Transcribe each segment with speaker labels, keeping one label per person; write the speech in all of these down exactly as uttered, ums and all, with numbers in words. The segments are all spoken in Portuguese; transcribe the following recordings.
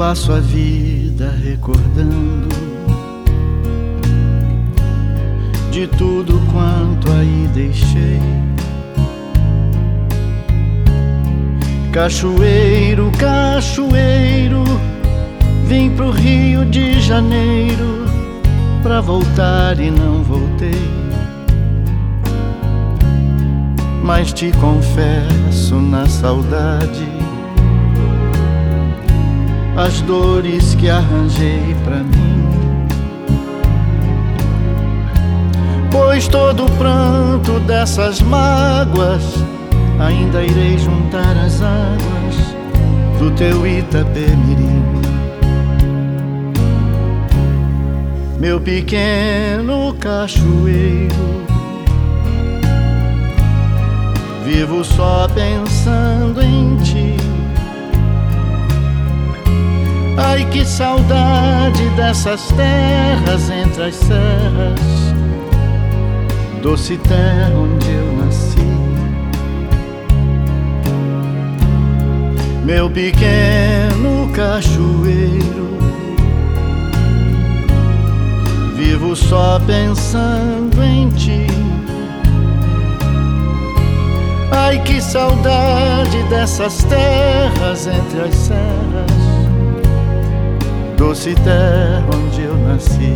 Speaker 1: passo a vida recordando de tudo quanto aí deixei. Cachoeiro, cachoeiro, vim pro Rio de Janeiro pra voltar e não voltei. Mas te confesso na saudade as dores que arranjei pra mim. Pois todo o pranto dessas mágoas ainda irei juntar as águas do teu Itapemirim. Meu pequeno cachoeiro, vivo só pensando em ti. Ai, que saudade dessas terras entre as serras, doce terra onde eu nasci. Meu pequeno cachoeiro, vivo só pensando em ti. Ai, que saudade dessas terras entre as serras, doce terra onde eu nasci.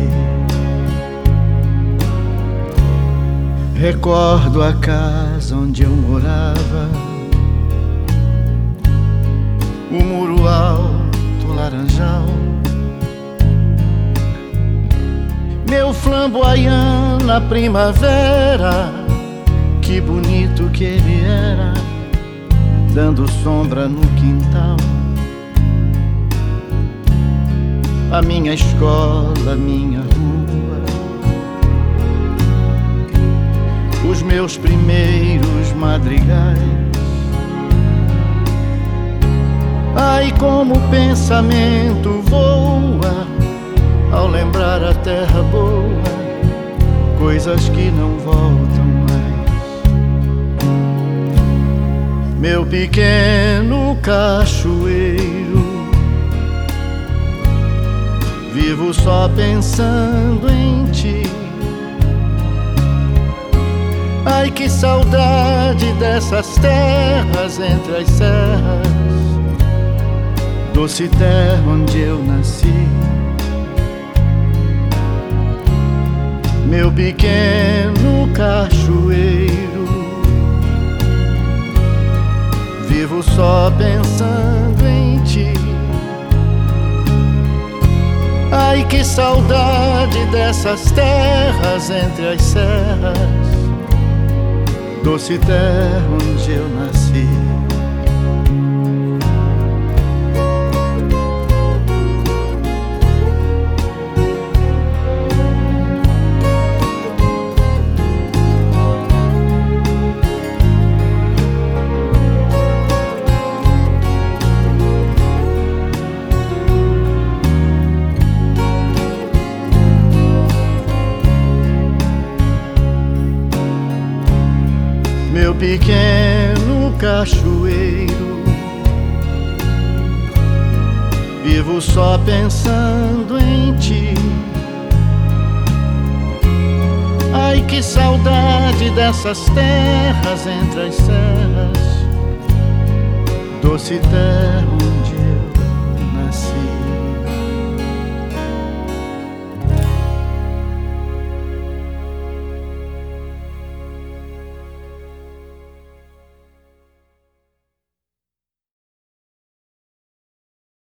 Speaker 1: Recordo a casa onde eu morava, o muro alto laranjal, meu flamboyant na primavera. Que bonito que ele era, dando sombra no quintal. A minha escola, a minha rua, os meus primeiros madrigais. Ai, como o pensamento voa ao lembrar a terra boa, coisas que não voltam mais. Meu pequeno cachoeiro, vivo só pensando em ti. Ai, que saudade dessas terras entre as serras, doce terra onde eu nasci. Meu pequeno cachoeiro, vivo só pensando em ti. Ai, que saudade dessas terras entre as serras, doce terra onde eu nasci. Meu pequeno cachoeiro, vivo só pensando em ti. Ai, que saudade dessas terras entre as serras, doce terra onde eu nasci.